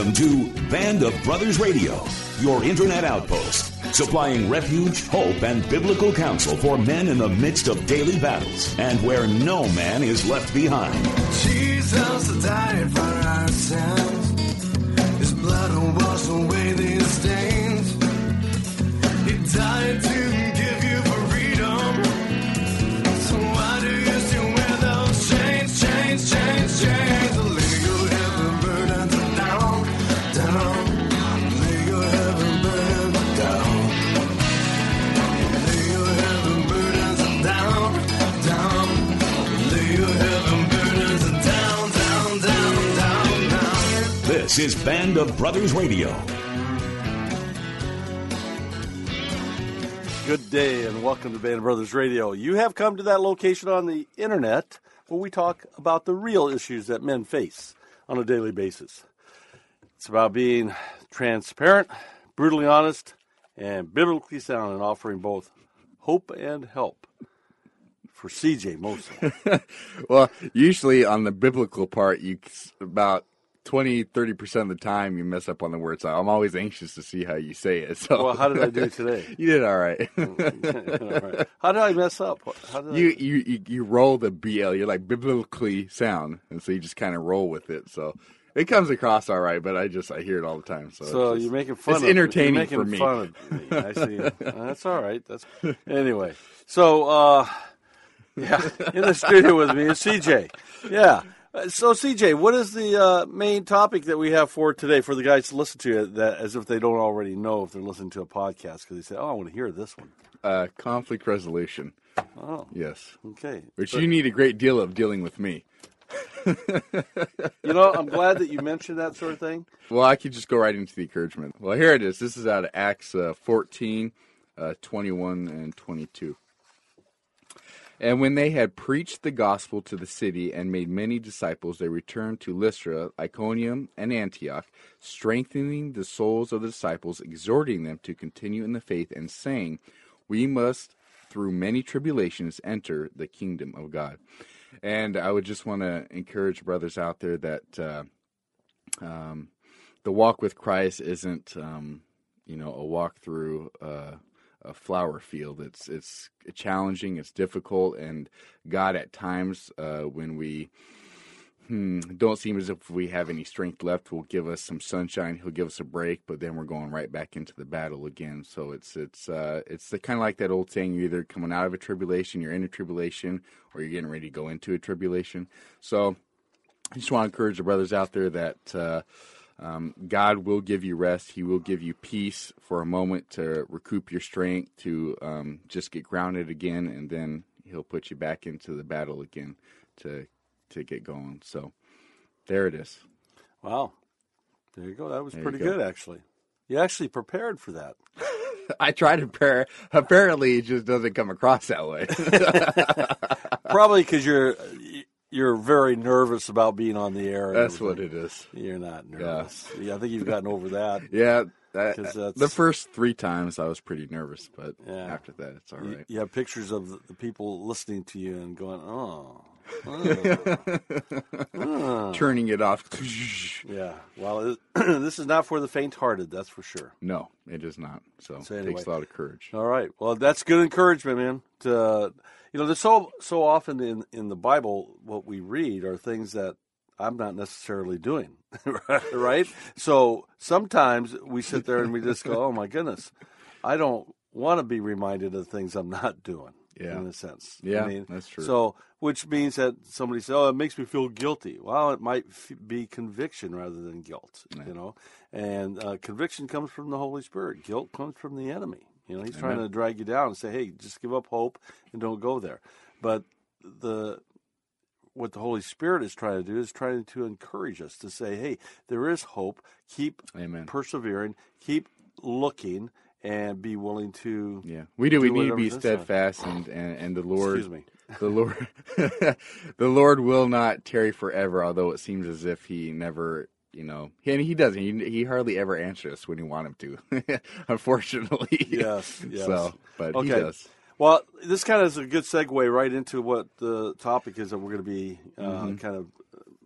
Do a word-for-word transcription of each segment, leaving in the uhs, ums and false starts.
Welcome to Band of Brothers Radio, your internet outpost, supplying refuge, hope, and biblical counsel for men in the midst of daily battles, and where no man is left behind. Jesus died for our sins. His blood will wash away these stains. He died to give you freedom. So why do you still wear those chains, chains, chains, chains? Lay your heavy burdens down, down. Lay your heavy burdens down. Lay your heavy burdens down, down. Lay your heavy burdens down, down, down, down, down. This is Band of Brothers Radio. Good day and welcome to Band of Brothers Radio. You have come to that location on the internet where we talk about the real issues that men face on a daily basis. It's about being transparent, brutally honest, and biblically sound, and offering both hope and help. For C J, mostly. Well, usually on the biblical part, you about twenty, thirty percent of the time you mess up on the word. So I'm always anxious to see how you say it. So, Well, how did I do today? You did all right. All right. How did I mess up? How did You, I... you you you roll the B L. You're like biblically sound, and so you just kind of roll with it. So it comes across all right, but I just I hear it all the time. So, So it's just, you're making fun it's of entertaining you're making for me. Fun of me. I see. That's all right. That's anyway. So uh, yeah, in the studio with me is C J. Yeah. Uh, So C J, what is the uh, main topic that we have for today for the guys to listen to? That as if they don't already know if they're listening to a podcast because they say, "Oh, I want to hear this one." Uh, conflict resolution. Oh, Yes, okay. which But, you need a great deal of dealing with me. you know, I'm glad that you mentioned that sort of thing. Well, I could just go right into the encouragement. Well, here it is. This is out of Acts uh, fourteen, uh, twenty-one and twenty-two. And when they had preached the gospel to the city and made many disciples, they returned to Lystra, Iconium, and Antioch, strengthening the souls of the disciples, exhorting them to continue in the faith, and saying, "We must, through many tribulations, enter the kingdom of God." And I would just want to encourage brothers out there that uh, um, the walk with Christ isn't, um, you know, a walk through uh, a flower field. It's it's challenging, it's difficult, and God at times, uh, when we hmm, don't seem as if we have any strength left, will give us some sunshine. He'll give us a break, but then we're going right back into the battle again. So it's it's uh, it's kind of like that old saying: you're either coming out of a tribulation, you're in a tribulation, or you're getting ready to go into a tribulation. So I just want to encourage the brothers out there that uh, Um, God will give you rest. He will give you peace for a moment to recoup your strength, to um, just get grounded again, and then He'll put you back into the battle again to to get going. So there it is. Wow. There you go. That was There pretty you go. good, actually. You actually prepared for that. I try to prepare. Apparently, it just doesn't come across that way. Probably because you're you're very nervous about being on the air. and That's what everything. it is. You're not nervous. Yeah, I think you've gotten over that. Yeah. That, 'Cause that's- the first three times I was pretty nervous, but Yeah. after that, it's all You, right. you have pictures of the, the people listening to you and going, oh. oh, oh. Turning it off. Yeah. Well, it, this is not for the faint-hearted, that's for sure. No, it is not. So, So it anyway. takes a lot of courage. All right. Well, that's good encouragement, man. To, you know, there's so so often in, in the Bible, what we read are things that I'm not necessarily doing, right? So sometimes we sit there and we just go, oh, my goodness, I don't want to be reminded of things I'm not doing, Yeah. in a sense. Yeah, I mean, that's true. So, which means that somebody says, oh, it makes me feel guilty. Well, it might f- be conviction rather than guilt, Yeah. you know. And uh, conviction comes from the Holy Spirit. Guilt comes from the enemy. You know, he's trying Amen. to drag you down and say, hey, just give up hope and don't go there. But the what the Holy Spirit is trying to do is trying to encourage us to say, hey, there is hope. Keep Amen. persevering. Keep looking and be willing to. Yeah, we do. do We need to whatever's be necessary. steadfast, and, and, and the Lord, Excuse me. the Lord, the Lord will not tarry forever. Although it seems as if He never, you know, he, and He doesn't. He, he hardly ever answers us when you want Him to. Unfortunately, Yes, yes. So, but He Okay. does. Well, this kind of is a good segue right into what the topic is that we're going to be uh, Mm-hmm. kind of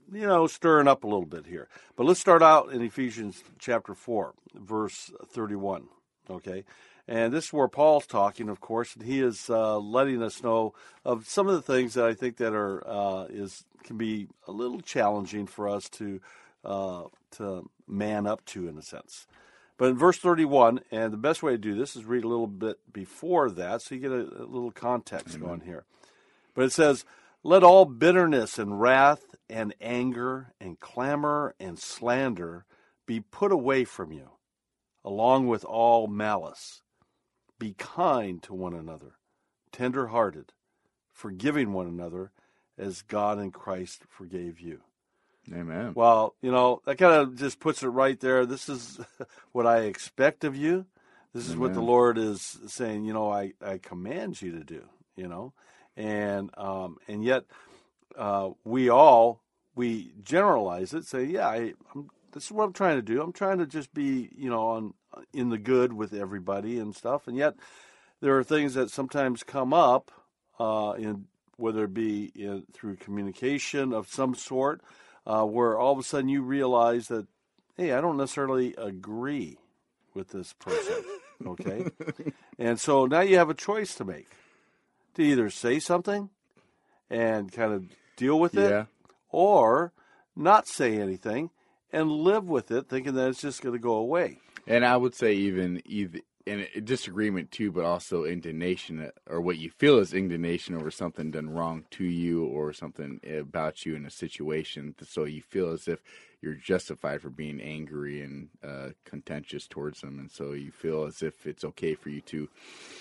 you know, stirring up a little bit here. But let's start out in Ephesians chapter four, verse thirty-one, okay? And this is where Paul's talking, of course, and he is uh, letting us know of some of the things that I think that are uh, is can be a little challenging for us to uh, to man up to, in a sense. But in verse thirty-one, and the best way to do this is read a little bit before that, so you get a, a little context Amen. going here. But it says, "Let all bitterness and wrath and anger and clamor and slander be put away from you, along with all malice. Be kind to one another, tender-hearted, forgiving one another, as God in Christ forgave you." Amen. Well, you know, that kind of just puts it right there. This is what I expect of you. This is Amen. what the Lord is saying, you know, I, I command you to do, you know. And um, and yet uh, we all, we generalize it, say, yeah, I, I'm, this is what I'm trying to do. I'm trying to just be, you know, on in the good with everybody and stuff. And yet there are things that sometimes come up, uh, in whether it be in, through communication of some sort, uh, where all of a sudden you realize that, hey, I don't necessarily agree with this person, okay? And so now you have a choice to make, to either say something and kind of deal with it, Yeah. or not say anything and live with it, thinking that it's just going to go away. And I would say even either in a disagreement too, but also indignation, or what you feel is indignation over something done wrong to you or something about you in a situation. So you feel as if you're justified for being angry and uh, contentious towards them. And so you feel as if it's okay for you to,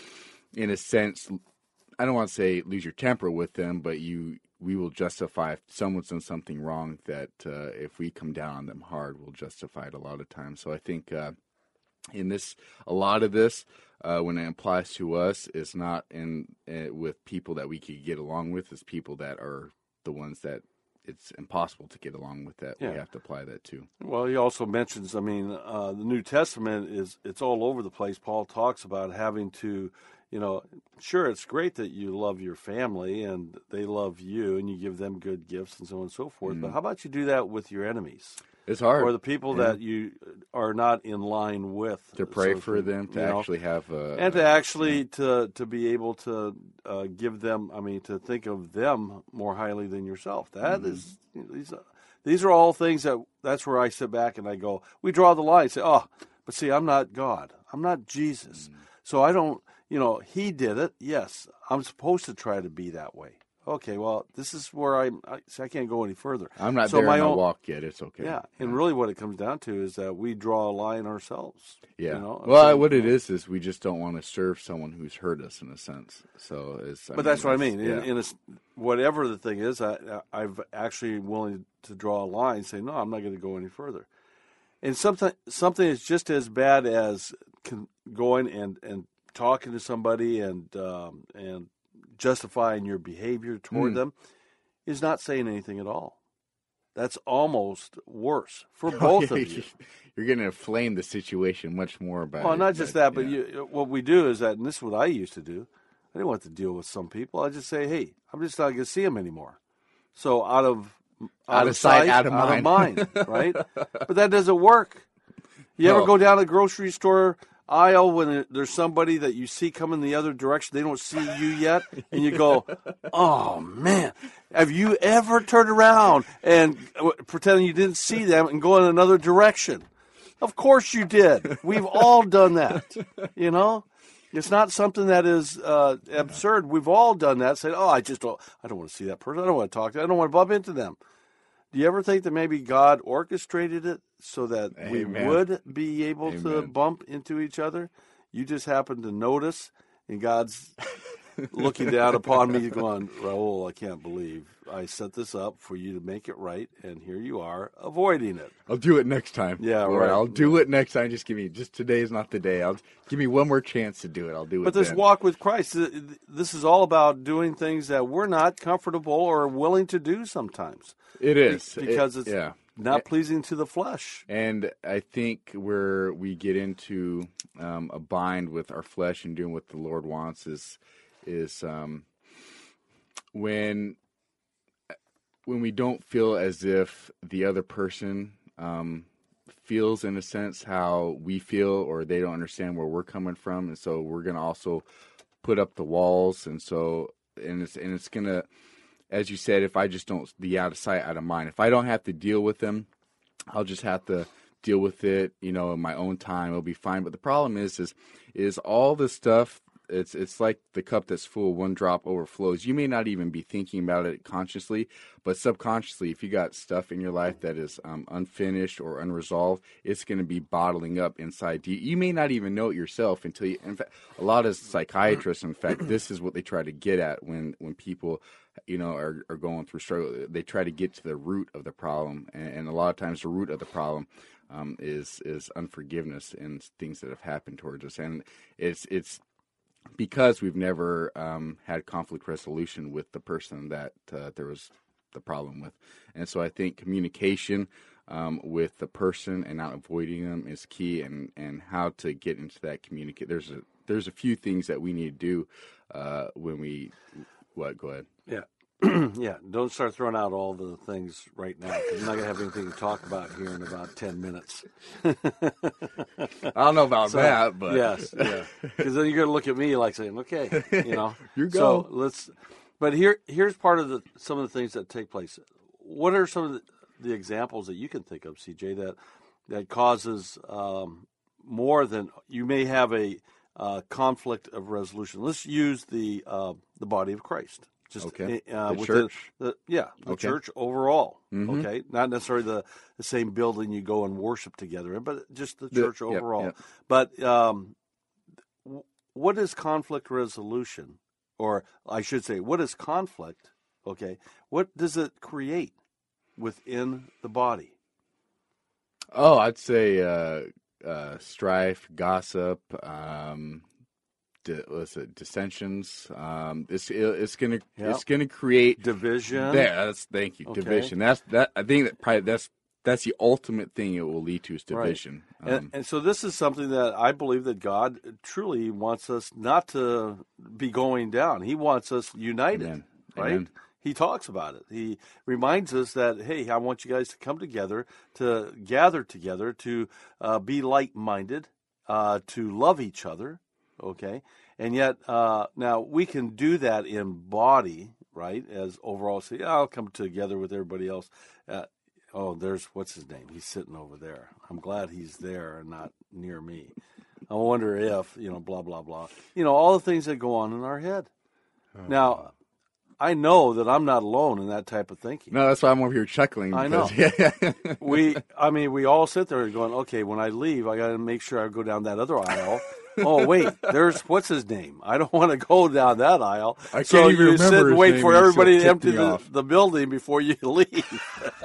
in a sense, I don't want to say lose your temper with them, but you we will justify if someone's done something wrong, that uh, if we come down on them hard, we'll justify it a lot of times. So I think uh, in this, a lot of this, uh, when it applies to us, is not in uh, with people that we could get along with. It's people that are the ones that it's impossible to get along with, that Yeah. we have to apply that to. Well, he also mentions, I mean, uh, the New Testament is, it's all over the place. Paul talks about having to, you know, sure, it's great that you love your family and they love you and you give them good gifts and so on and so forth. But how about you do that with your enemies? It's hard. Or the people Yeah. that you are not in line with. To pray so for them, to you know. actually have a... And to actually to to be able to uh, give them, I mean, to think of them more highly than yourself. That Mm-hmm. is, you know, these are, these are all things that, that's where I sit back and I go, we draw the line, say, oh, but see, I'm not God. I'm not Jesus. Mm-hmm. So I don't, you know, he did it. Yes, I'm supposed to try to be that way. Okay, well, this is where I'm, I, see, I can't go any further. I'm not so there my in my own, walk yet. It's okay. Yeah, and really what it comes down to is that we draw a line ourselves. Yeah. You know? Well, So, what it is is we just don't want to serve someone who's hurt us, in a sense. So it's. I But mean, that's what I mean. yeah. In, in a, whatever the thing is, I, I've actually willing to draw a line, say, no, I'm not going to go any further. And something something is just as bad as con- going and, and talking to somebody and um, and justifying your behavior toward Mm. them is not saying anything at all. That's almost worse for both of you. You're going to inflame the situation much more by. Well, not just that, but yeah. you, what we do is that, and this is what I used to do. I didn't want to deal with some people. I just say, hey, I'm just not going to see them anymore. So out of out, of sight, out of out mind. of mind, right? But that doesn't work. You ever No. go down the grocery store aisle when there's somebody that you see coming the other direction, they don't see you yet, and you go, oh, man, have you ever turned around and pretending you didn't see them and go in another direction? Of course you did. We've all done that, you know? It's not something that is uh, absurd. We've all done that, said, oh, I just don't, I don't want to see that person. I don't want to talk to them. I don't want to bump into them. Do you ever think that maybe God orchestrated it so that we Amen. would be able to Amen. bump into each other? You just happen to notice, and God's looking down upon me going, Raul, I can't believe I set this up for you to make it right, and here you are avoiding it. I'll do it next time. Yeah, Or right. I'll do it next time. Just give me. Just today is not the day. I'll give me one more chance to do it. I'll do it. But this then. walk with Christ, th- this is all about doing things that we're not comfortable or willing to do sometimes. It is Be- because It- it's yeah. not pleasing to the flesh. And I think where we get into um, a bind with our flesh and doing what the Lord wants is is um, when when we don't feel as if the other person um, feels, in a sense, how we feel, or they don't understand where we're coming from, and so we're going to also put up the walls, and so and it's and it's going to, as you said, if I just don't be out of sight, out of mind, if I don't have to deal with them, I'll just have to deal with it, you know, in my own time. It'll be fine. But the problem is, is, is all this stuff. It's it's like the cup that's full, one drop overflows. You may not even be thinking about it consciously, but subconsciously, if you got stuff in your life that is um, unfinished or unresolved, it's going to be bottling up inside you. You may not even know it yourself until you. In fact, a lot of psychiatrists, in fact, this is what they try to get at when when people, you know, are are going through struggle. They try to get to the root of the problem, and, and a lot of times the root of the problem um, is is unforgiveness and things that have happened towards us, and it's it's. because we've never um, had conflict resolution with the person that uh, there was the problem with. And so I think communication um, with the person and not avoiding them is key, and, and how to get into that communicate. There's a, there's a few things that we need to do uh, when we, what, go ahead. Yeah. Yeah, don't start throwing out all the things right now, because I'm not going to have anything to talk about here in about ten minutes. I don't know about so, that, but... Yes, yeah. Because then you're going to look at me like saying, okay, you know. You go. So let's... But here, here's part of the some of the things that take place. What are some of the, the examples that you can think of, C J, that, that causes um, more than... You may have a uh, conflict of resolution. Let's use the uh, the body of Christ. Just okay. uh, the with church. The, the, yeah, the okay. church overall. Mm-hmm. Okay, not necessarily the, the same building you go and worship together in, but just the The- church yep, overall. yep. But um, w- what is conflict resolution? Or I should say, what is conflict? Okay, what does it create within the body? Oh, I'd say uh, uh, strife, gossip, um, di- what's it, dissensions. Um, it's it, it's gonna Yep. it's gonna create Division. There, that's thank you. Okay. Division. That's that. I think that probably that's that's the ultimate thing it will lead to is division. And, Um, and so this is something that I believe that God truly wants us not to be going down. He wants us united, Amen. right? Amen. He talks about it. He reminds us that, hey, I want you guys to come together, to gather together, to uh, be like-minded, uh, to love each other, okay? And yet, uh, now we can do that in body, right? As overall, say, yeah, I'll come together with everybody else. Uh, oh, there's, what's his name? He's sitting over there. I'm glad he's there and not near me. I wonder if, you know, blah, blah, blah. You know, all the things that go on in our head. Oh, Now, I know that I'm not alone in that type of thinking. no, that's why I'm over here chuckling. I know. because- We, I mean, we all sit there going, okay, when I leave, I got to make sure I go down that other aisle. Oh, wait, there's, what's his name? I don't want to go down that aisle. I can't so even you remember sit and his wait name, for and he everybody to still empty tipped me the, off. the building before you leave.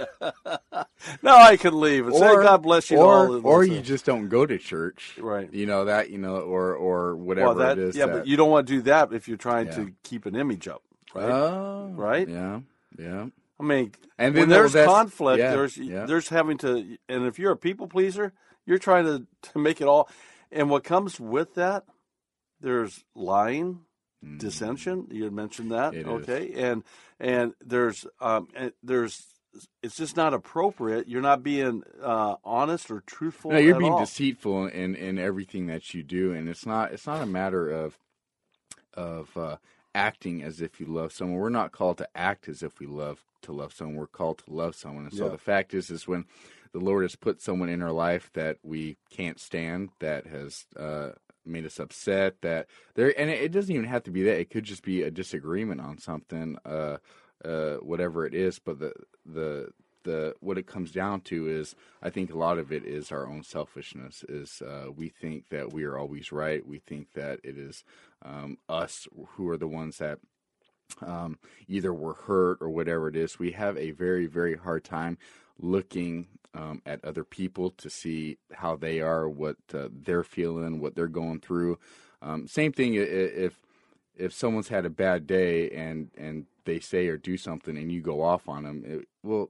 Now I can leave and say, God bless you. or, all. or you just don't go to church, Right. You know that, you know, or or whatever well, that, it is. yeah, that, but you don't want to do that if you're trying Yeah. to keep an image up, right? Oh, Right? Yeah, yeah. I mean, And when then there's that's- conflict, yeah, there's yeah. there's having to, and if you're a people pleaser, you're trying to, to make it all. And what comes with that, there's lying, dissension. You had mentioned that, Mm. It is. okay? And and there's um and there's it's just not appropriate. You're not being uh, honest or truthful. No, you're at being all. deceitful in, in everything that you do, and it's not it's not a matter of of uh, acting as if you love someone. We're not called to act as if we love to love someone. We're called to love someone. And so Yeah. the fact is, is when the Lord has put someone in our life that we can't stand, that has uh, made us upset, that there, and it, it doesn't even have to be that. It could just be a disagreement on something, uh, uh, whatever it is. But the the the what it comes down to is, I think a lot of it is our own selfishness. Is uh, we think that we are always right. We think that it is um, us who are the ones that um, either we're hurt or whatever it is. We have a very, very hard time looking um, at other people to see how they are, what uh, they're feeling, what they're going through. Um, same thing i- i- if if someone's had a bad day and, and they say or do something and you go off on them, it, well,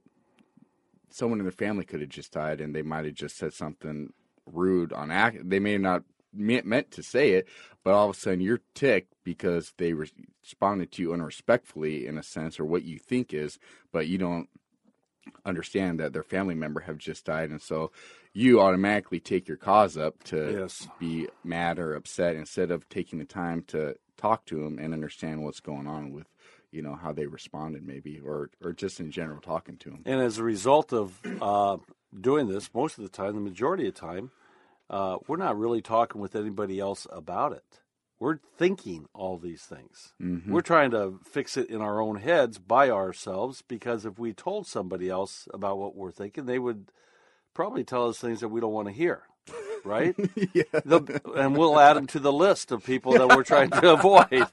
someone in their family could have just died and they might have just said something rude on act. They may not meant, meant to say it, but all of a sudden you're ticked because they re- responded to you unrespectfully in a sense, or what you think is, but you don't understand that their family member have just died, and so you automatically take your cause up to Yes. be mad or upset instead of taking the time to talk to them and understand what's going on with, you know, how they responded maybe, or, or just in general talking to them. And as a result of uh, doing this, most of the time, the majority of the time, uh, we're not really talking with anybody else about it. We're thinking all these things. Mm-hmm. We're trying to fix it in our own heads by ourselves, because if we told somebody else about what we're thinking, they would probably tell us things that we don't want to hear, right? Yeah. The, and we'll add them to the list of people that we're trying to avoid.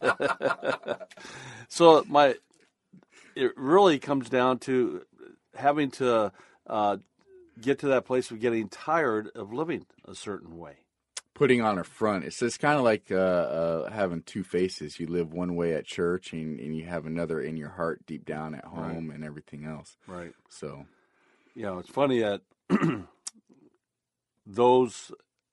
So my, it really comes down to having to uh, get to that place of getting tired of living a certain way. Putting on a front. It's just kind of like uh, uh, having two faces. You live one way at church, and, and you have another in your heart deep down at home, Right. and everything else. Right. So, You know, it's funny that those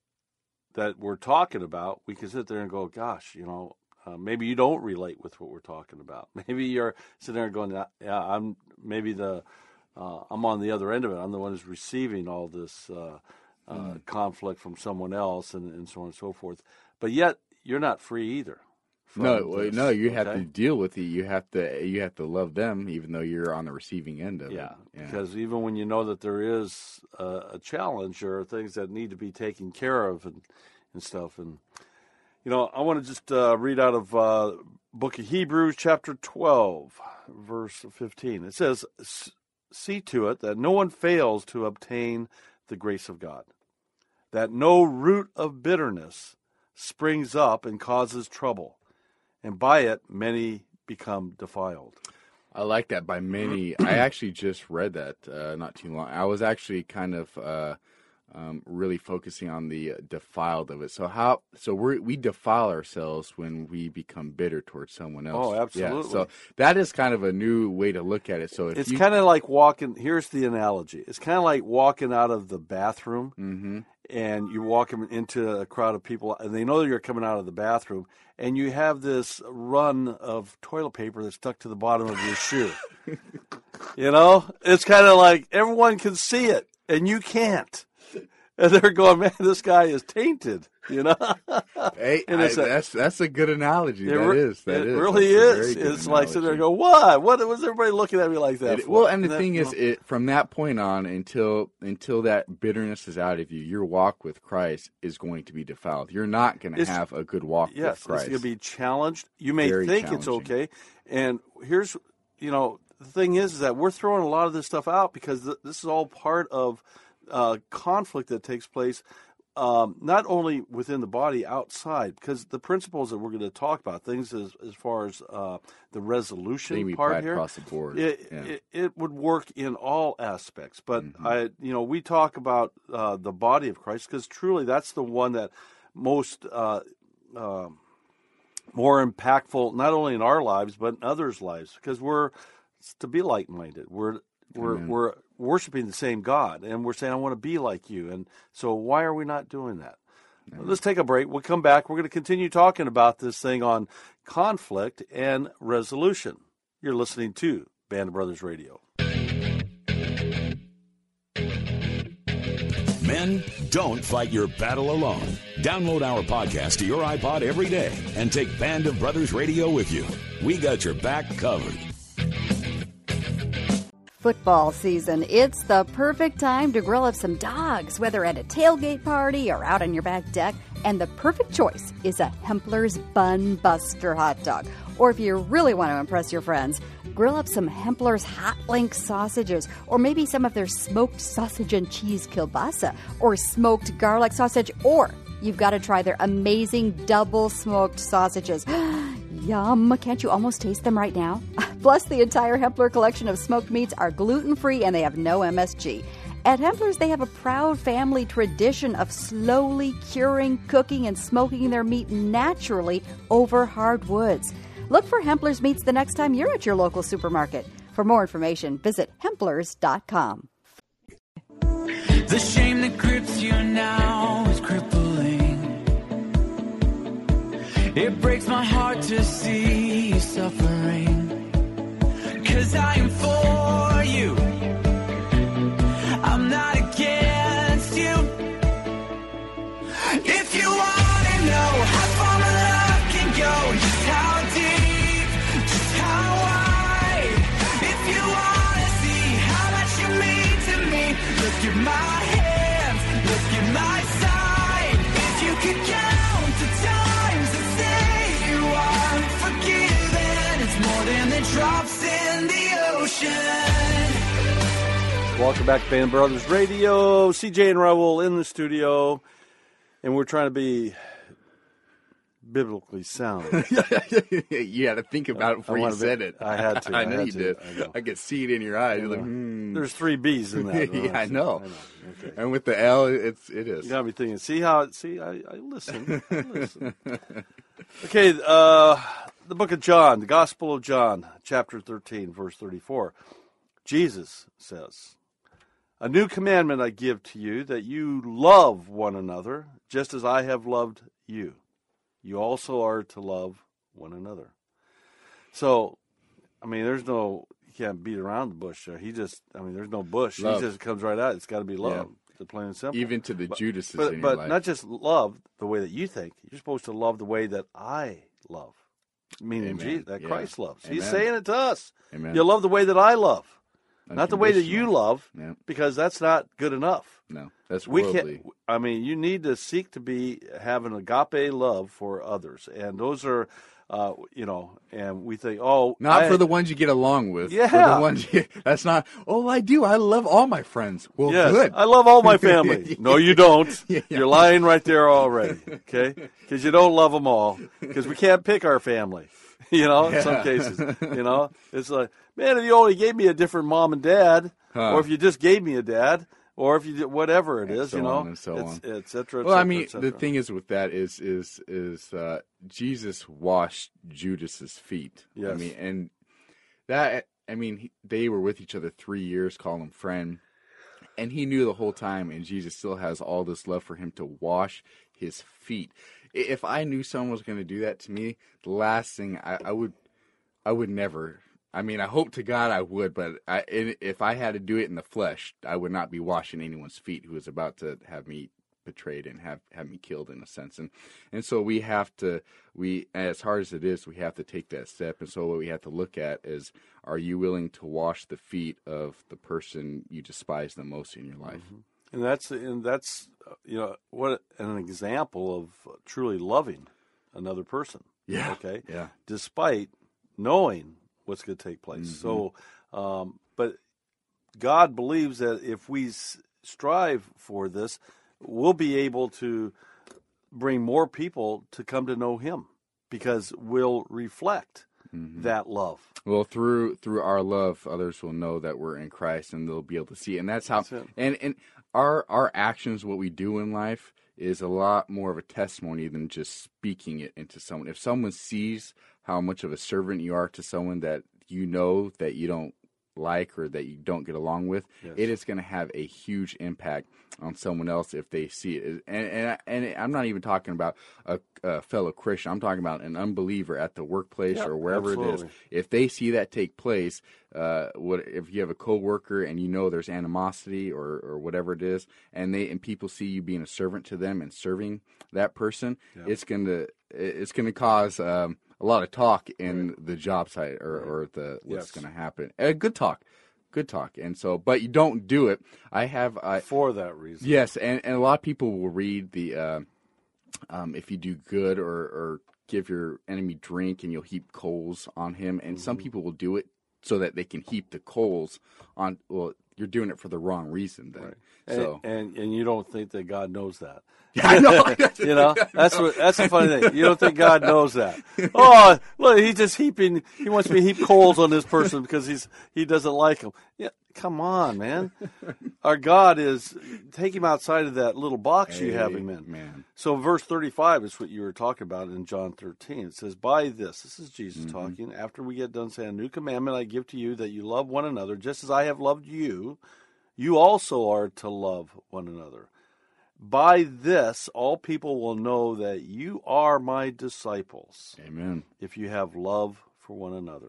that we're talking about, we can sit there and go, gosh, you know, uh, maybe you don't relate with what we're talking about. Maybe you're sitting there going, yeah, I'm maybe the, uh, I'm on the other end of it. I'm the one who's receiving all this uh, uh, mm. conflict from someone else, and, and so on and so forth. But yet, you're not free either. No, well, no, you okay? have to deal with it. You have to, you have to love them, even though you're on the receiving end of yeah, it. Yeah, because even when you know that there is a, a challenge, or things that need to be taken care of, and and stuff, and you know, I want to just uh, read out of uh, Book of Hebrews, chapter twelve, verse fifteen. It says, "See to it that no one fails to obtain the grace of God, that no root of bitterness springs up and causes trouble, and by it many become defiled." I like that. By many, I actually just read that uh, not too long. I was actually kind of uh, um, really focusing on the defiled of it. So how? So we we defile ourselves when we become bitter towards someone else. Oh, absolutely. Yeah, so that is kind of a new way to look at it. So if it's you, kind of like walking. Here's the analogy. It's kind of like walking out of the bathroom. Mm-hmm. And you walk them into a crowd of people, and they know you're coming out of the bathroom, and you have this run of toilet paper that's stuck to the bottom of your shoe. You know? It's kind of like everyone can see it, and you can't. And they're going, man, this guy is tainted, you know? Hey, and I, it's a, that's that's a good analogy. it That re- is. That it is. really That's a is. very good It's like sitting there and analogy. go, what? What was everybody looking at me like that It- for? well, and the that, thing you is, know, it, from that point on until until that bitterness is out of you, your walk with Christ is going to be defiled. You're not going to It's- have a good walk yes, with Christ. it's going to be challenged. You may Very think it's challenging. okay. And here's, you know, the thing is, is that we're throwing a lot of this stuff out because th- this is all part of uh, conflict that takes place, um, not only within the body, outside. Because the principles that we're going to talk about, things as, as far as uh, the resolution Maybe part applied here, across the board. It, Yeah. it, it would work in all aspects. But, Mm-hmm. I, you know, we talk about uh, the body of Christ because truly that's the one that most uh, uh, more impactful, not only in our lives, but in others' lives, because we're to be like-minded. We're we're Amen. we're worshiping the same God, and we're saying, I want to be like you. And so why are we not doing that? Let's take a break. We'll come back. We're going to continue talking about this thing on conflict and resolution. You're listening to Band of Brothers Radio. Men, don't fight your battle alone. Download our podcast to your iPod every day and take Band of Brothers Radio with you. We got your back covered. Football season. It's the perfect time to grill up some dogs, whether at a tailgate party or out on your back deck. And the perfect choice is a Hempler's Bun Buster hot dog. Or if you really want to impress your friends, grill up some Hempler's Hot Link sausages, or maybe some of their smoked sausage and cheese kielbasa, or smoked garlic sausage, or you've got to try their amazing double smoked sausages. Yum! Can't you almost taste them right now? Plus, the entire Hempler collection of smoked meats are gluten-free and they have no M S G. At Hempler's, they have a proud family tradition of slowly curing, cooking, and smoking their meat naturally over hard woods. Look for Hempler's meats the next time you're at your local supermarket. For more information, visit hemplers dot com. The shame that grips you now is crippling. It breaks my heart to see you suffering, 'cause I am for you. I'm not against you. If you want to know how far my love can go, just how deep, just how wide. If you want to see how much you mean to me, look at my hands, look at my side. If you could count the times that say you are forgiven, it's more than the drops in the ocean. Welcome back to Band Brothers Radio. C J and Raul in the studio, and we're trying to be biblically sound. You had to think about it before I you wanted said to- it. I had to, I I know had you to, did. I know. I could see it in your eyes. You're like, hmm. There's three B's in that. Yeah, I know. I know. Okay. And with the L, it's it is. You got me thinking. See how? it- See, I, I listen. I listen. Okay, uh, the book of John, the Gospel of John, chapter thirteen, verse thirty-four. Jesus says, "A new commandment I give to you, that you love one another, just as I have loved you. You also are to love one another." So, I mean, there's no, you can't beat around the bush there. He just, I mean, there's no bush. Love. He just comes right out. It's got to be love. Yeah. It's plain and simple. Even to the But- Judases But, in your but life. not just love the way that you think. You're supposed to love the way that I love, meaning Amen. Jesus, that Yeah. Christ loves. He's Amen. saying it to us. Amen. You love the way that I love, not the way that you Unconditional. love, Yeah. because that's not good enough. No, that's We worldly. can't. I mean, you need to seek to be have an agape love for others, and those are, uh, you know, and we think, oh, Not I- for the ones you get along with. For Yeah. the ones you, that's not, oh, I do. I love all my friends. Well, Yes, good. I love all my family. No, you don't. Yeah, yeah. You're lying right there already, okay? Because you don't love them all. Because we can't pick our family, you know, in some cases. You know, it's like, man, if you only gave me a different mom and dad, Huh. or if you just gave me a dad, or if you did whatever it And is, so you know, on and so it's, on. et cetera, et Well, I cetera, mean, et cetera. the thing is with that is is is uh, Jesus washed Judas's feet. I Yes. mean, and that I mean, he, they were with each other three years, call him friend, and he knew the whole time. And Jesus still has all this love for him to wash his feet. I- If I knew someone was going to do that to me, the last thing I, I would, I would never. I mean, I hope to God I would, but I, if I had to do it in the flesh, I would not be washing anyone's feet who was about to have me betrayed and have, have me killed in a sense. And and so we have to, we as hard as it is, we have to take that step. And so what we have to look at is, are you willing to wash the feet of the person you despise the most in your life? And that's and that's uh, you know what an example of truly loving another person. Yeah. Okay. Yeah. Despite knowing what's going to take place. So, um, but God believes that if we s- strive for this, we'll be able to bring more people to come to know Him, because we'll reflect that love. Well, through through our love, others will know that we're in Christ, and they'll be able to see it. And that's how. That's it. And and our our actions, what we do in life, is a lot more of a testimony than just speaking it into someone. If someone sees how much of a servant you are to someone that you know that you don't like or that you don't get along with, Yes. it is going to have a huge impact on someone else if they see it. And and, I- and I'm not even talking about a, a fellow Christian. I'm talking about an unbeliever at the workplace Yeah, or wherever it absolutely. is. If they see that take place, uh, what if you have a coworker and you know there's animosity or, or whatever it is, and they and people see you being a servant to them and serving that person, it's gonna it's gonna cause um, a lot of talk in the job site or, or the what's Yes. gonna happen. Uh, good talk, good talk. And so, but you don't do it. I have I, For that reason. Yes, and, and a lot of people will read the uh, um, if you do good or, or give your enemy drink and you'll heap coals on him. And some people will do it so that they can heap the coals on. Well, you're doing it for the wrong reason then. And, So and and you don't think that God knows that. I know. You know, that's what that's the funny thing. You don't think God knows that. Oh, look, he's just heaping. He wants me to heap coals on this person because he's he doesn't like him. Yeah, come on, man. Our God is take him outside of that little box you have him in. Amen. So verse thirty-five is what you were talking about in John thirteen. It says, "By this, this is Jesus talking. After we get done saying, a new commandment I give to you, that you love one another, just as I have loved you. You also are to love one another." by this, all people will know that you are my disciples. Amen. If you have love for one another.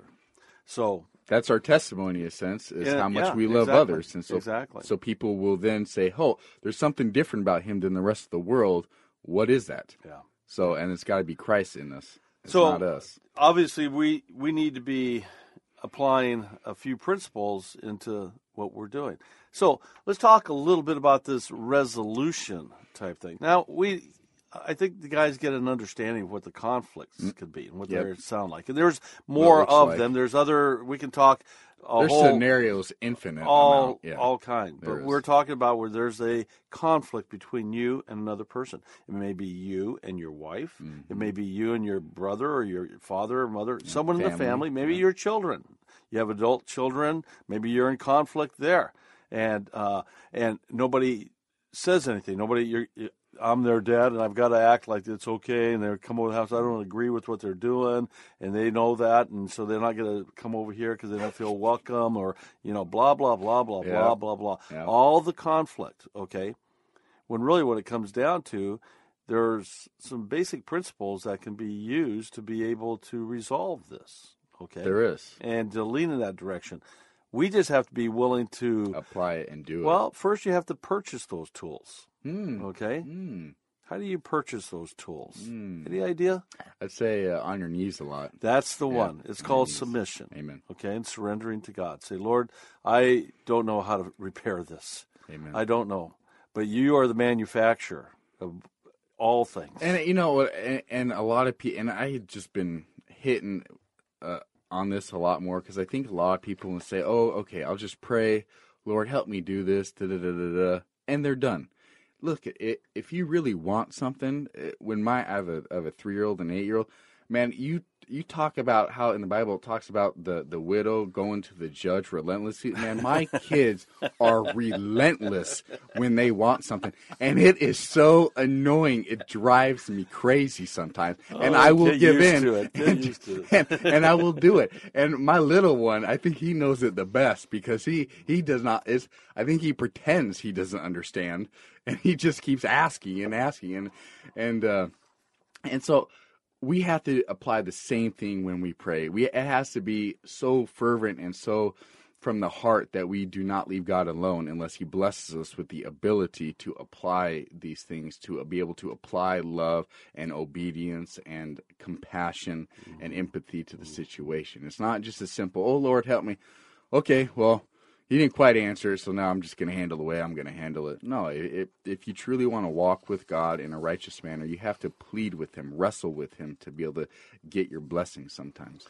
So that's our testimony, in a sense, is Yeah, how much yeah, we love exactly, others. And so, exactly. so people will then say, oh, there's something different about him than the rest of the world. What is that? Yeah. So, and it's got to be Christ in us. It's so not us. Obviously, we, we need to be applying a few principles into what we're doing. So let's talk a little bit about this resolution type thing. Now, we, I think the guys get an understanding of what the conflicts mm. could be and what yep. they sound like. And there's more of like. them. There's other, we can talk a There's whole, scenarios infinite. All, yeah. all kind. There but is. We're talking about where there's a conflict between you and another person. It may be you and your wife. Mm-hmm. It may be you and your brother or your father or mother, yeah, someone family. in the family, maybe yeah. your children. You have adult children, maybe you're in conflict there. And uh, and nobody says anything. Nobody, you're, you, I'm their dad, and I've got to act like it's okay. And they come over the house. I don't agree with what they're doing, and they know that, and so they're not going to come over here because they don't feel welcome, or you know, blah blah blah blah yeah. blah blah blah. Yeah. All the conflict, okay. When really, what it comes down to, there's some basic principles that can be used to be able to resolve this. Okay, there is, and to lean in that direction. We just have to be willing to apply it and do it. Well, first you have to purchase those tools. Mm. Okay? Mm. How do you purchase those tools? Mm. Any idea? I'd say uh, on your knees a lot. That's the yeah, one. It's called submission. Amen. Okay? And surrendering to God. Say, Lord, I don't know how to repair this. Amen. I don't know. But you are the manufacturer of all things. And you know what? And, and a lot of people, and I had just been hitting uh, on this a lot more because I think a lot of people will say, "Oh, okay, I'll just pray, Lord, help me do this," da da da da da, and they're done. Look, it, if you really want something, when my I have a, I have a three year old and an eight year old, man, you you talk about how in the Bible it talks about the, the widow going to the judge relentlessly. Man, my kids are relentless when they want something, and it is so annoying. It drives me crazy sometimes, and oh, I will get give used in, to it. Get and, used to it. and, and I will do it. And my little one, I think he knows it the best because he he does not. Is I think he pretends he doesn't understand, and he just keeps asking and asking, and and uh, and so. We have to apply the same thing when we pray. We, it has to be so fervent and so from the heart that we do not leave God alone unless he blesses us with the ability to apply these things, to be able to apply love and obedience and compassion mm-hmm. and empathy to the situation. It's not just as simple, oh, Lord, help me. Okay, well, he didn't quite answer, so now I'm just going to handle the way I'm going to handle it. No, if, if you truly want to walk with God in a righteous manner, you have to plead with him, wrestle with him to be able to get your blessings sometimes.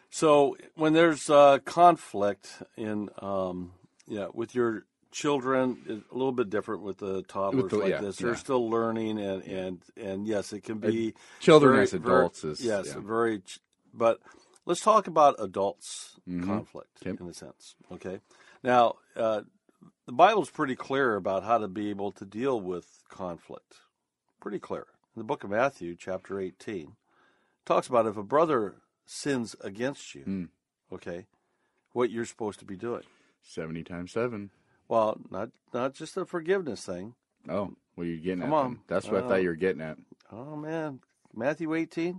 So when there's uh, conflict in, um, yeah, with your children, it's a little bit different with the toddlers the, like yeah, this. They're yeah. still learning, and, and, and yes, it can be children very, as adults. Very, is, yes, yeah. very. But let's talk about adults mm-hmm. conflict okay. in a sense. Okay. Now, uh, the Bible's pretty clear about how to be able to deal with conflict. Pretty clear. In the book of Matthew, chapter eighteen, talks about if a brother sins against you, mm. okay, what you're supposed to be doing. seventy times seven. Well, not not just a forgiveness thing. Oh, what are you getting Come at? on. Then? That's what uh, I thought you were getting at. Oh, man. Matthew eighteen?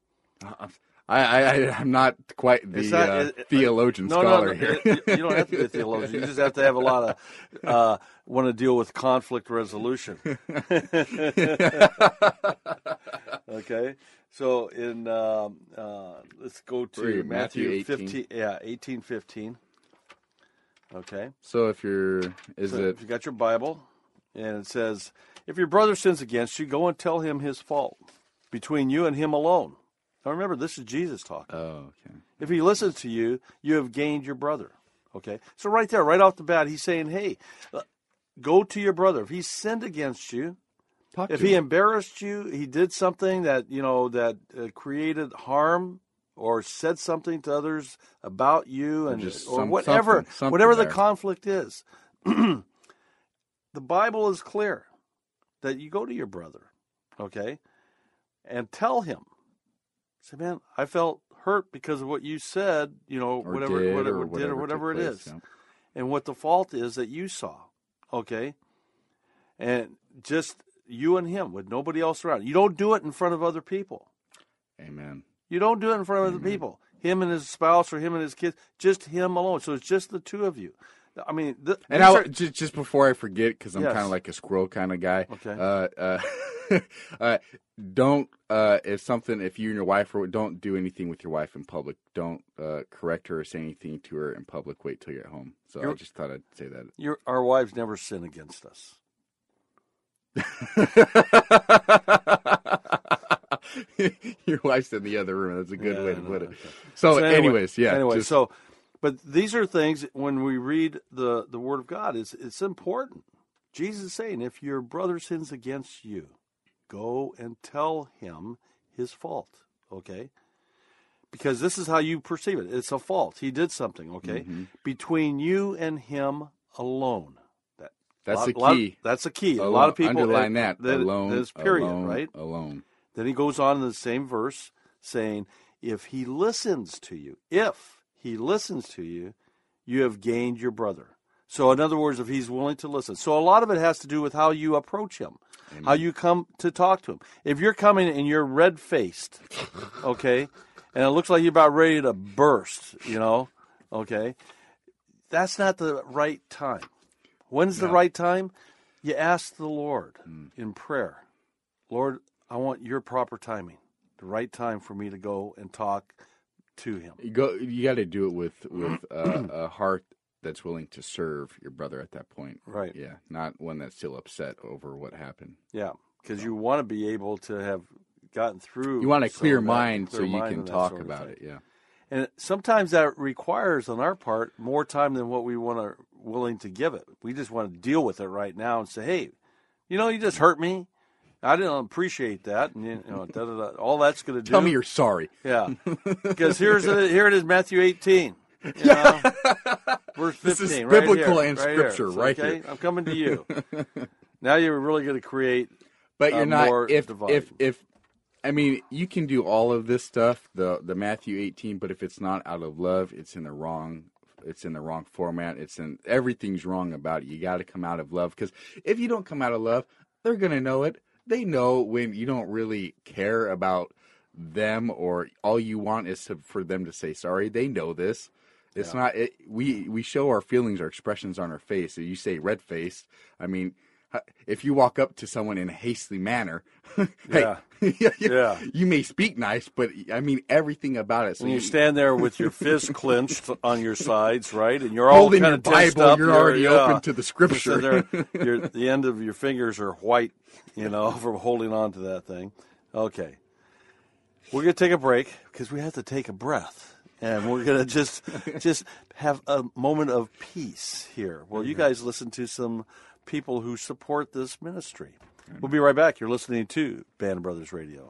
Uh, I, I, I'm not quite the not, uh, it, theologian no, scholar no, no, here. It, you don't have to be a theologian. You just have to have a lot of, uh, want to deal with conflict resolution. Okay? So in, um, uh, let's go to Matthew, Matthew eighteen. fifteen. Yeah, eighteen fifteen. Okay? So if you're, is so it? If you got your Bible, and it says, if your brother sins against you, go and tell him his fault between you and him alone. Now remember, this is Jesus talking. Oh, okay. If he listens to you, you have gained your brother. Okay? So right there, right off the bat, he's saying, hey, uh, go to your brother. If he sinned against you, Talk if to he him. embarrassed you, he did something that, you know, that uh, created harm or said something to others about you, and or, just or some, whatever, something, something whatever the there. conflict is. The Bible is clear that you go to your brother, okay, and tell him. Say, man, I felt hurt because of what you said, you know, Or whatever, did, whatever, or did whatever or whatever it took is, place, yeah. and what the fault is that you saw, okay, and just you and him with nobody else around. You don't do it in front of other people. Amen. You don't do it in front of Amen. other people. Him and his spouse or him and his kids, just him alone. So it's just the two of you. I mean, th- and these I, are- just, just before I forget, because I'm Yes. kind of like a squirrel kind of guy. Okay. Uh, uh, uh, don't uh, if something if you and your wife are, don't do anything with your wife in public. Don't uh, correct her or say anything to her in public. Wait till you're at home. So I You're- just thought I'd say that. your, our wives never sin against us. Your wife's in the other room. That's a good Yeah, way to no, put it. okay. So, So anyway- anyways, yeah. Anyway, just- so, but these are things when we read the, the Word of God, it's, it's important. Jesus is saying, if your brother sins against you, go and tell him his fault, okay? Because this is how you perceive it. It's a fault. He did something, okay? Mm-hmm. Between you and him alone. That, That's lot- the lot- key. that's a key. alone, a lot of people underline uh, that. alone. That's period, alone, right? Alone. Then he goes on in the same verse saying, if he listens to you, if he listens to you, you have gained your brother. So in other words, if he's willing to listen. So a lot of it has to do with how you approach him, Amen. how you come to talk to him. If you're coming and you're red-faced, okay, and it looks like you're about ready to burst, you know, okay, that's not the right time. When's the No. right time? You ask the Lord Mm. in prayer, Lord, I want your proper timing, the right time for me to go and talk to him. You go. You got to do it with with uh, a heart that's willing to serve your brother at that point. Right. Yeah. Not one that's still upset over what happened. Yeah, because you want to be able to have gotten through. You want a some clear of that, mind clear so you mind can and that talk sort of about thing. it. Yeah. And sometimes that requires, on our part, more time than what we want to willing to give it. We just want to deal with it right now and say, "Hey, you know, you just hurt me. I didn't appreciate that." And you know, da, da, da. All that's going to do. Tell me you're sorry. Yeah, because here's a, here it is, Matthew eighteen. You know? Verse This fifteen. is right biblical here, and right scripture here. right okay? here. I'm coming to you. Now you're really going to create. But uh, you're not. more If divide. if if I mean, you can do all of this stuff, the the Matthew eighteen, but if it's not out of love, it's in the wrong. It's in the wrong format. It's in everything's wrong about it. You got to come out of love, because if you don't come out of love, they're gonna know it. They know when you don't really care about them, or all you want is to, for them to say sorry. They know this. It's Yeah. not. It, we we show our feelings, our expressions on our face. So you say red faced. I mean, if you walk up to someone in a hastily manner, Yeah. hey, you, Yeah. you may speak nice, but I mean everything about it. So When you you stand there with your fists clenched on your sides, right, and you're all holding kind your of tensed Bible, up, you're already yeah. open to the scripture. So they're- your, the end of your fingers are white, you know, from holding on to that thing. Okay, we're gonna take a break because we have to take a breath, and we're gonna just just have a moment of peace here. Well, you guys listen to some people who support this ministry. We'll be right back. You're listening to Band of Brothers Radio.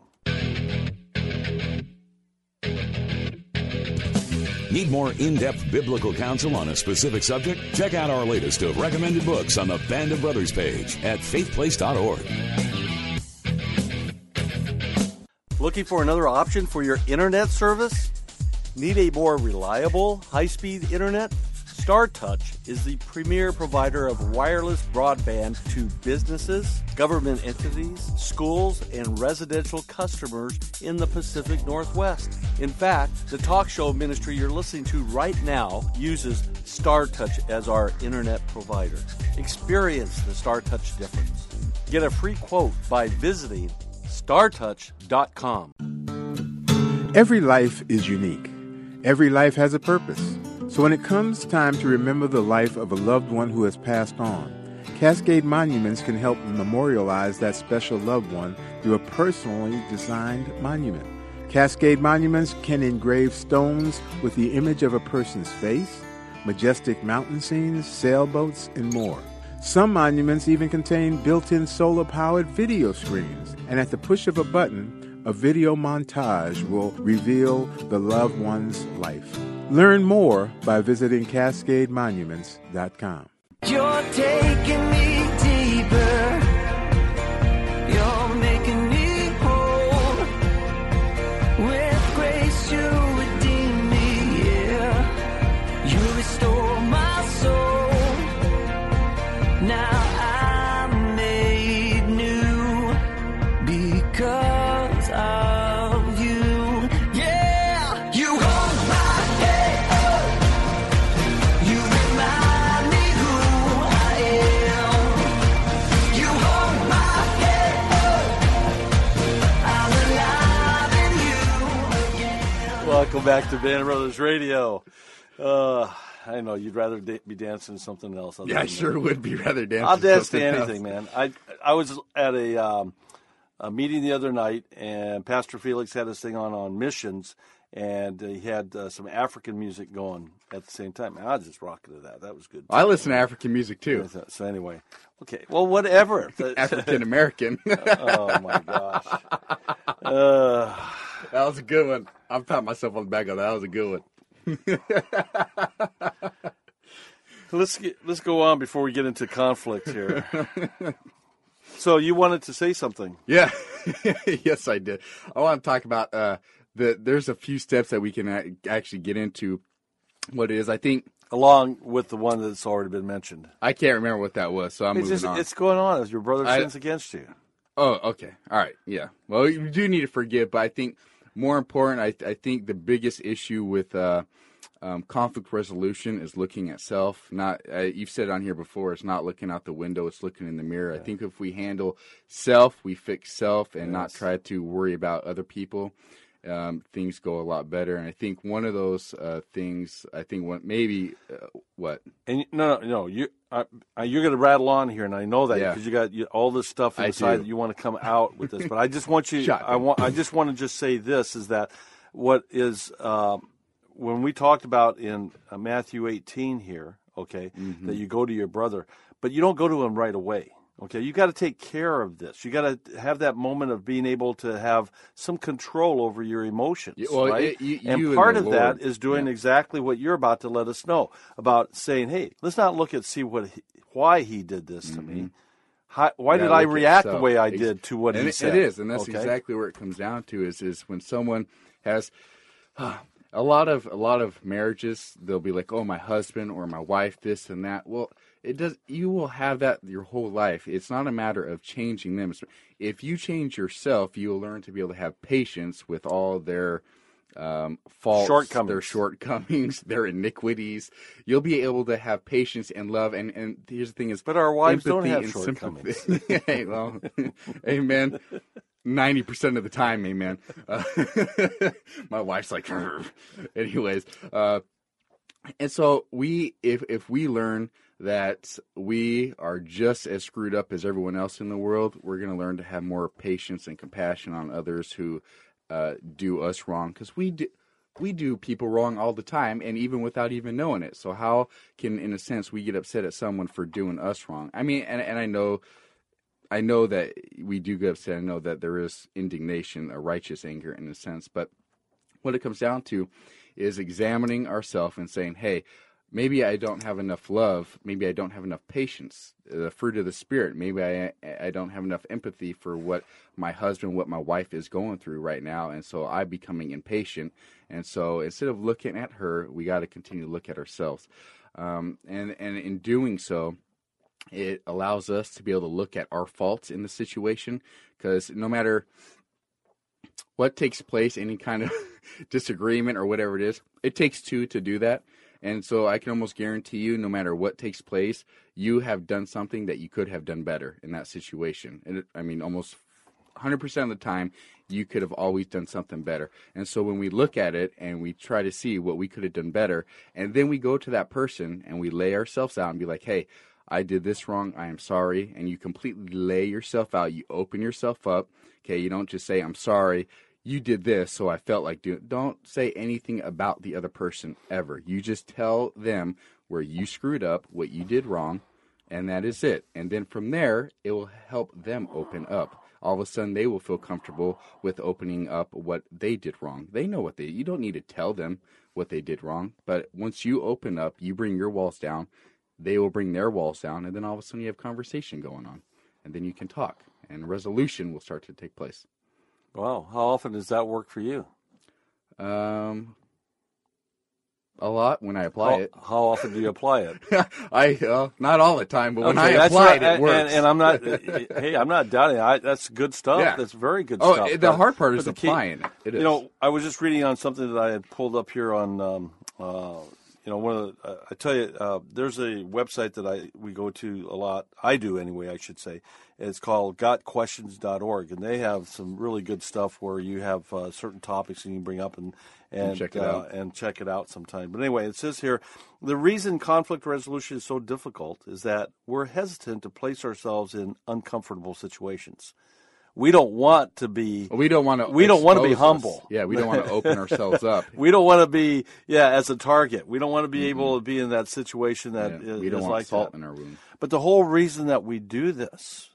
Need more in-depth biblical counsel on a specific subject? Check out our latest of recommended books on the Band of Brothers page at faith place dot org. Looking for another option for your internet service? Need a more reliable, high-speed internet? StarTouch is the premier provider of wireless broadband to businesses, government entities, schools, and residential customers in the Pacific Northwest. In fact, the talk show ministry you're listening to right now uses StarTouch as our internet provider. Experience the StarTouch difference. Get a free quote by visiting star touch dot com. Every life is unique. Every life has a purpose. So when it comes time to remember the life of a loved one who has passed on, Cascade Monuments can help memorialize that special loved one through a personally designed monument. Cascade Monuments can engrave stones with the image of a person's face, majestic mountain scenes, sailboats, and more. Some monuments even contain built-in solar-powered video screens, and at the push of a button, a video montage will reveal the loved one's life. Learn more by visiting cascade monuments dot com. You're taking me deeper. You're making me whole. With grace you redeem me, yeah. You restore my soul. Now I'm made new. because of you. Yeah, you hold my head up. You remind me who I am. You hold my head up. I'm alive in you again. Welcome back to Band of Brothers Radio. Uh, I know you'd rather da- be dancing to something else. other Yeah, I than sure that. would be rather dancing. I'll dance to something else. anything, man. I I was at a um, a meeting the other night, and Pastor Felix had this thing on on missions, and uh, he had uh, some African music going at the same time. And I was just rocking to that. That was good. I listen to African music too. So, so anyway, okay. Well, whatever. African American. Oh my gosh. Uh, That was a good one. I'm patting myself on the back of that. That was a good one. let's get, let's go on before we get into conflict here. So you wanted to say something? Yeah. Yes, I did. I want to talk about uh, the. There's a few steps that we can a- actually get into what it is. I think Along with the one that's already been mentioned. I can't remember what that was, so I'm It's moving just on. it's going on as your brother I- sins against you. Oh, okay. All right. Yeah. Well, you do need to forgive, but I think more important, I, I think the biggest issue with uh, um, conflict resolution is looking at self. Not uh, you've said it on here before. It's not looking out the window. It's looking in the mirror. I think if we handle self, we fix self, and not Yes. try to worry about other people. Um, things go a lot better. And I think one of those uh, things, I think one maybe uh, what And you- no, no, no. You uh, uh, you're going to rattle on here, and I know that Yeah. because you got you, all this stuff I inside do. that you want to come out with this. But I just want you. Shotgun. I want. I just want to just say this is that what is um, when we talked about in uh, Matthew eighteen here. Okay, Mm-hmm. that you go to your brother, but you don't go to him right away. Okay, you got to take care of this. You got to have that moment of being able to have some control over your emotions, Yeah, well, right? it- you- and you and part the of Lord. that is doing Yeah. exactly what you're about to let us know about saying, "Hey, let's not look at see what he, why he did this to me. How, why Mm-hmm. Yeah, did I look at react the self. way I Ex- did to what and he it, said?" It is, and that's Okay? exactly where it comes down to. Is is when someone has a lot of a lot of marriages, they'll be like, "Oh, my husband or my wife, this and that." Well, it does. You will have that your whole life. It's not a matter of changing them. It's- If you change yourself, you will learn to be able to have patience with all their um, faults, Shortcomings. their shortcomings, their iniquities. You'll be able to have patience and love. And, and here's the thing: is But our wives don't empathy have and shortcomings. sympathy. Hey, well, amen. Ninety percent of the time, amen. Uh, my wife's like, anyways. Uh, and so we, if if we learn that we are just as screwed up as everyone else in the world, we're going to learn to have more patience and compassion on others who uh, do us wrong, because we do. We do people wrong all the time, and even without even knowing it. So how can, in a sense, we get upset at someone for doing us wrong? I mean, and and I know, I know that we do get upset. I know that there is indignation, a righteous anger, in a sense. But what it comes down to is examining ourselves and saying, "Hey, maybe I don't have enough love. Maybe I don't have enough patience, the fruit of the Spirit. Maybe I I don't have enough empathy for what my husband, what my wife is going through right now, and so I'm becoming impatient. And so instead of looking at her, we got to continue to look at ourselves. Um, and and in doing so, it allows us to be able to look at our faults in the situation, because no matter what takes place, any kind of disagreement or whatever it is, it takes two to do that. And so I can almost guarantee you, no matter what takes place, you have done something that you could have done better in that situation. And it, I mean, almost one hundred percent of the time, you could have always done something better. And so when we look at it and we try to see what we could have done better, and then we go to that person and we lay ourselves out and be like, "Hey, I did this wrong. I am sorry." And you completely lay yourself out. You open yourself up. Okay, you don't just say, "I'm sorry. You did this, so I felt like doing." Don't say anything about the other person ever. You just tell them where you screwed up, what you did wrong, and that is it. And then from there, it will help them open up. All of a sudden, they will feel comfortable with opening up what they did wrong. They know what they, you don't need to tell them what they did wrong. But once you open up, you bring your walls down, they will bring their walls down, and then all of a sudden you have conversation going on. And then you can talk, and resolution will start to take place. Wow, how often does that work for you? Um, A lot when I apply How, it. how often do you apply it? I uh, not all the time, but when I Okay, that's apply right. it, it and, works. And, and I'm not. Hey, I'm not doubting it. I, that's good stuff. Yeah. That's very good Oh, stuff. the But- hard part is but the key- applying it. It is. You know, I was just reading on something that I had pulled up here on. Um, uh, you know, one of the, uh, I tell you, uh, there's a website that I we go to a lot. I do anyway, I should say. It's called got questions dot org, and they have some really good stuff where you have uh, certain topics and you can bring up and and check it uh, out. and check it out sometime. But anyway, it says here the reason conflict resolution is so difficult is that we're hesitant to place ourselves in uncomfortable situations. We don't want to be. we don't want to. We don't want to be expose us. humble. Yeah, we don't want to open ourselves up. We don't want to be, yeah, as a target. We don't want to be mm-hmm. able to be in that situation that Yeah, is, we don't is want like salt that. in our wound. But the whole reason that we do this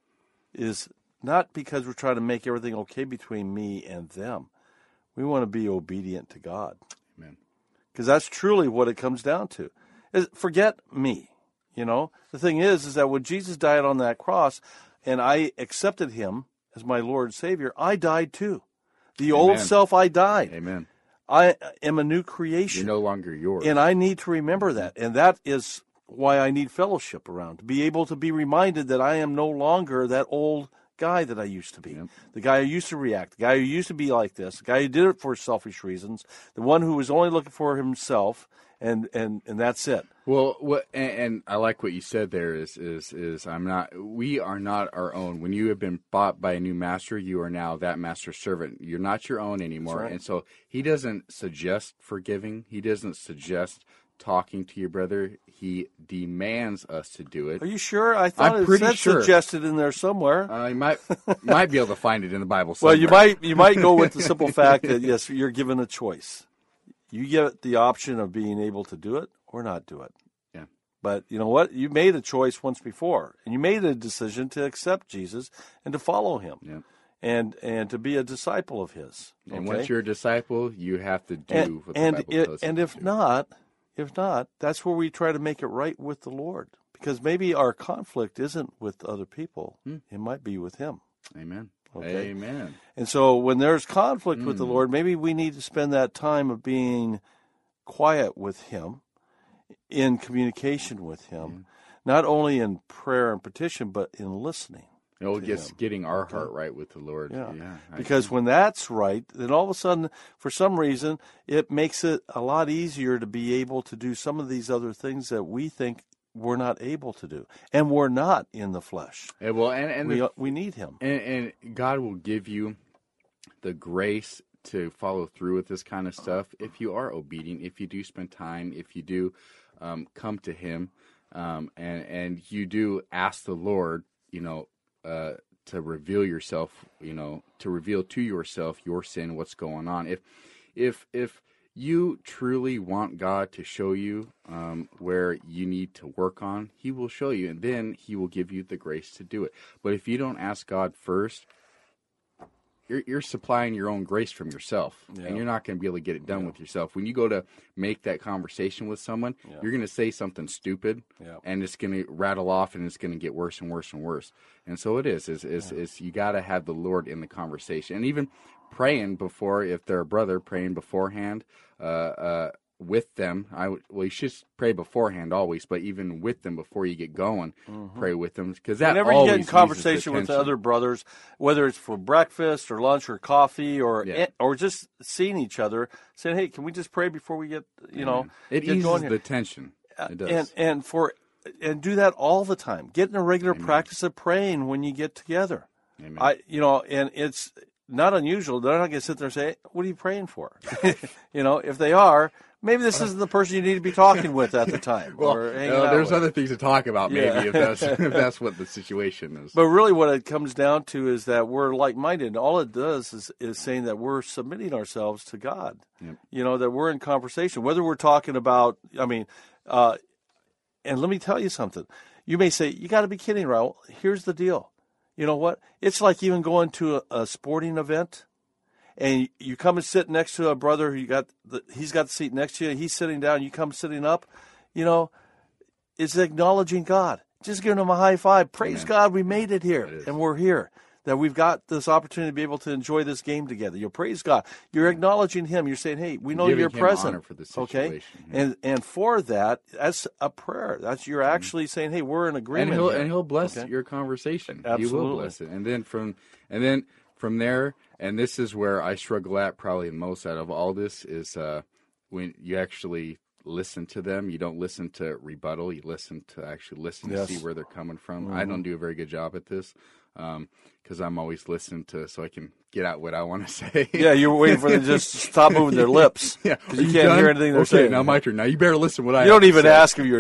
is not because we're trying to make everything okay between me and them. We want to be obedient to God. Amen. Because that's truly what it comes down to. Is forget me. You know, the thing is, is that when Jesus died on that cross, and I accepted him as my Lord and Savior, I died too. The Amen. old self, I died. Amen. I am a new creation. You're no longer yours. And I need to remember that. And that is why I need fellowship around, to be able to be reminded that I am no longer that old guy that I used to be. Yep. The guy who used to react, the guy who used to be like this, the guy who did it for selfish reasons, the one who was only looking for himself, and, and, and that's it. Well, what and, and I like what you said there is is is I'm not. We are not our own. When you have been bought by a new master, you are now that master's servant. You're not your own anymore. Right. And so he doesn't suggest forgiving. He doesn't suggest talking to your brother. He demands us to do it. Are you sure? I thought I'm it pretty said sure. suggested in there somewhere. Uh, you might might be able to find it in the Bible Well, somewhere. you might you might go with the simple fact that yes, you're given a choice. You get the option of being able to do it or not do it. Yeah. But you know what? You made a choice once before, and you made a decision to accept Jesus and to follow him, Yeah. and and to be a disciple of his. And okay? once you're a disciple, you have to do and what the and, Bible it, tells you and to if do. not, if not, that's where we try to make it right with the Lord, because maybe our conflict isn't with other people; Hmm. it might be with Him. Amen. Okay. Amen. And so when there's conflict with Hmm. the Lord, maybe we need to spend that time of being quiet with Him, in communication with Him, not only in prayer and petition, but in listening. You know, to just Him. getting our heart right with the Lord. Yeah. yeah I Because agree. when that's right, then all of a sudden, for some reason, it makes it a lot easier to be able to do some of these other things that we think we're not able to do. And we're not in the flesh. Yeah, well, and and, We, the, we need Him. and and God will give you the grace to follow through with this kind of stuff if you are obedient, if you do spend time, if you do um, come to Him, um, and and you do ask the Lord, you know, uh, to reveal yourself, you know, to reveal to yourself your sin, what's going on. If if if you truly want God to show you um, where you need to work on, He will show you, and then He will give you the grace to do it. But if you don't ask God first, you're, you're supplying your own grace from yourself, Yeah. and you're not going to be able to get it done with yourself. When you go to make that conversation with someone, Yeah. you're going to say something stupid, Yeah. and it's going to rattle off, and it's going to get worse and worse and worse. And so it is. Is is, is you got to have the Lord in the conversation, and even praying before, if they're a brother, praying beforehand uh, uh, with them. I would, well, you should pray beforehand always, but even with them before you get going, pray with them, because that Whenever you always get in eases conversation the with tension. other brothers, whether it's for breakfast or lunch or coffee or Yeah. or just seeing each other, saying, "Hey, can we just pray before we get you know it get eases going here?" the tension. It does. And and for and do that all the time. Get in a regular practice of praying when you get together. Amen. I you know, and it's not unusual. They're not going to sit there and say, "What are you praying for?" you know, if they are, maybe this isn't the person you need to be talking with at the time. well, or hanging uh, out there's with. other things to talk about, maybe Yeah. if that's if that's what the situation is. But really what it comes down to is that we're like-minded. And all it does is, is saying that we're submitting ourselves to God. Yep. You know, that we're in conversation. Whether we're talking about, I mean, uh, and let me tell you something. You may say, you got to be kidding, Raul. Here's the deal. You know what? It's like even going to a, a sporting event, and you come and sit next to a brother who you got the, he's got the seat next to you, he's sitting down, you come sitting up, you know, it's acknowledging God. Just giving him a high five. Praise Amen. God, we made it here, It is. and we're here. that we've got this opportunity to be able to enjoy this game together. You praise God. You're acknowledging Him. You're saying, hey, we know Giving you're him present. honor for the Okay? situation. And and for that, that's a prayer. That's You're actually saying, hey, we're in agreement and he'll here. and he'll bless Okay? your conversation. He Absolutely. will bless it, and then from and then from there, and this is where I struggle at probably the most out of all this is uh, when you actually listen to them. You don't listen to rebuttal. You listen to actually listen Yes. to see where they're coming from. Mm-hmm. I don't do a very good job at this because um, I'm always listening to so I can get out what I want to say. Yeah, you're waiting for them to just stop moving their lips. Yeah, because Are you can't done? hear anything they're okay, saying. now my turn. Now you better listen to what I You have don't to even say. ask if you're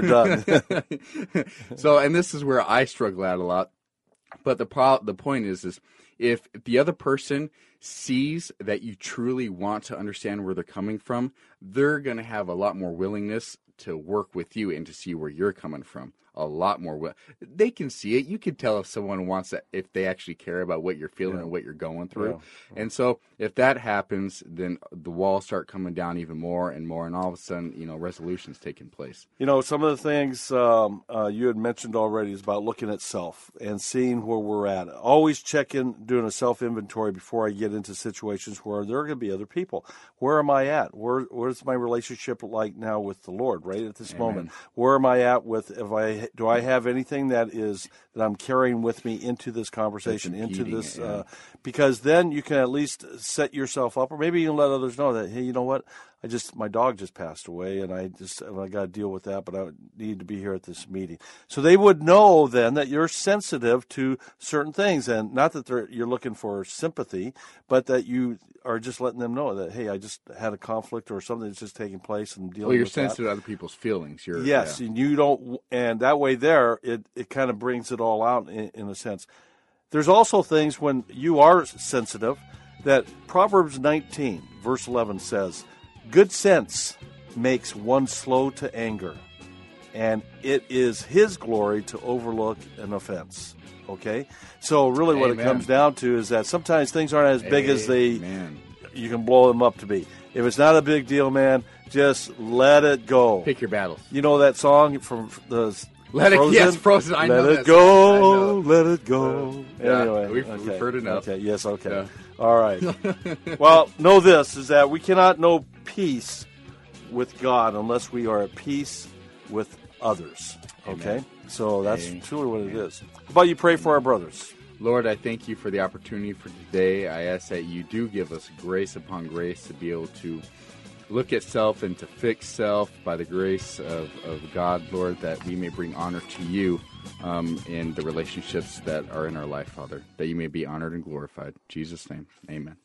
done. So, and this is where I struggle at a lot. But the pro- the point is, is if the other person sees that you truly want to understand where they're coming from, they're going to have a lot more willingness to work with you and to see where you're coming from. A lot more. Wi- they can see it. You can tell if someone wants that, if they actually care about what you're feeling Yeah. and what you're going through. Yeah. And so if that happens, then the walls start coming down even more and more, and all of a sudden, you know, resolution's taking place. You know, some of the things um, uh, you had mentioned already is about looking at self and seeing where we're at. Always checking, doing a self-inventory before I get into situations where there are going to be other people. Where am I at? Where Where's my relationship like now with the Lord, right at this Amen. moment? Where am I at with, if I do I have anything that is that I'm carrying with me into this conversation, That's into impeding this, it, yeah. uh, because then you can at least set yourself up, or maybe you can let others know that, hey, you know what? I just my dog just passed away, and I just and I got to deal with that. But I need to be here at this meeting, so they would know then that you're sensitive to certain things, and not that they're, you're looking for sympathy, but that you are just letting them know that, hey, I just had a conflict or something that's just taking place, and dealing Well, you're with sensitive that. to other people's feelings. You're, Yes, yeah. and you don't, and that way there it it kind of brings it all out in, in a sense. There's also things when you are sensitive that Proverbs nineteen verse eleven says, good sense makes one slow to anger, and it is his glory to overlook an offense. Okay? So really what Amen. it comes down to is that sometimes things aren't as big as they Amen. you can blow them up to be. If it's not a big deal, man, just let it go. Pick your battles. You know that song from the Let it- Frozen? yes, Frozen. I let know it that go, song. I know. let it go. Uh, yeah, anyway, we've- okay. we've heard enough. Okay, yes, okay. Yeah. All right. Well, know this is that we cannot know peace with God unless we are at peace with others. Okay? Amen. So that's Amen. truly what it is. How about you pray for our brothers? Lord, I thank you for the opportunity for today. I ask that you do give us grace upon grace to be able to look at self and to fix self by the grace of, of God, Lord, that we may bring honor to you um, in the relationships that are in our life, Father, that you may be honored and glorified. In Jesus' name, amen.